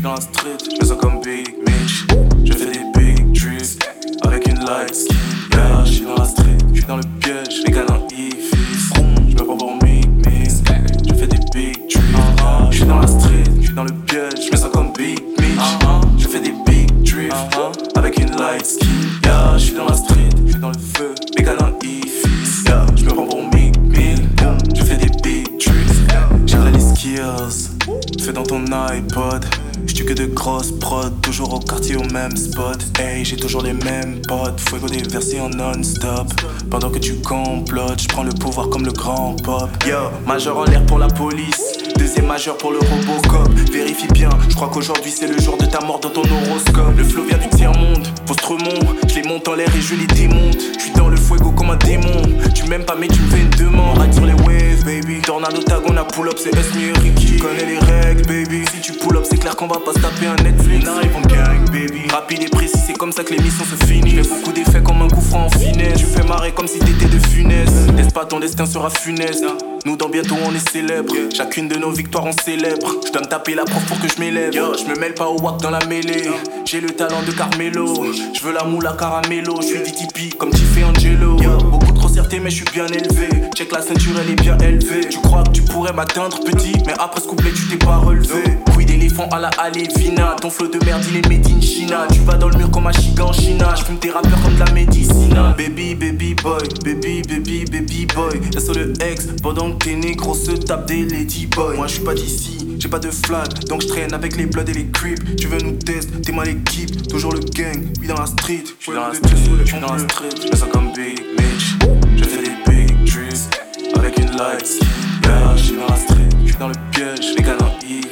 dans la street, je me sens comme Big Mitch. Je fais des big drifts avec une light skin. Yeah, je suis dans la street, je suis dans le piège, les canons ifis. Je me prends pour Mick Miss, je fais des big drifts. Je suis dans la street, je suis dans le piège, je me sens comme Big Mitch. Je fais des big drifts avec une light skin. Yeah, je suis dans la street, je suis dans le feu, les canons ifis. Yeah, je me prends pour Mick Mill, je fais des big drifts. J'ai les skills, fais dans ton iPod. J'tue que de grosses prods, toujours au quartier au même spot. Hey, j'ai toujours les mêmes potes, Fuego des versés en non-stop. Pendant que tu complotes, j'prends le pouvoir comme le grand pop. Yo, majeur en l'air pour la police, deuxième majeur pour le Robocop. Vérifie bien, j'crois qu'aujourd'hui c'est le jour de ta mort dans ton horoscope. Le flow vient du tiers-monde, Postremont, j'les monte en l'air et je les démonte. J'suis dans le fuego comme un démon, tu m'aimes pas mais tu me fais une demande. Ride sur les waves, baby, Tornado Tag, on a pull-up, c'est Esmi et Ricky. Tu connais les règles, baby, si tu pull-up c'est clair qu'on va pas se taper un Netflix. On arrive en gang, baby, rapide et précis, c'est comme ça que l'émission se finit. J'fais beaucoup d'effets comme un coup franc en finesse. Tu fais marrer comme si t'étais de funeste. Laisse pas, ton destin sera funeste. Nous dans bientôt on est célèbres. Chacune de nos victoires on célèbre. Je dois me taper la prof pour que je m'élève. Yo, je me mêle pas au wack dans la mêlée. J'ai le talent de Carmelo. Je veux la moula caramelo. Je suis DTP comme Tiffé Angelo. Beaucoup trop certé mais je suis bien élevé. Check la ceinture elle est bien élevée. Tu crois que tu pourrais m'atteindre petit, mais après ce couplet tu t'es pas relevé. Couille d'éléphant à la Alevina. Ton flow de merde il est made in China. Tu vas dans le mur comme un chiga en China. J'fume tes rappeurs comme de la médicina. Baby, baby boy, baby, baby, baby boy. Y'a sur le ex pendant que tes négros se tapent des lady boy. Moi j'suis pas d'ici, j'ai pas de flag, donc j'traîne avec les bloods et les creeps. Tu veux nous test, t'es mal équipe, toujours le gang, oui dans la street. J'suis dans la street, j'suis dans la street, j'me sens comme Big Mitch. Je fais des big drifts avec une light skin. Yeah, j'suis dans la street, j'suis dans le piège, les canons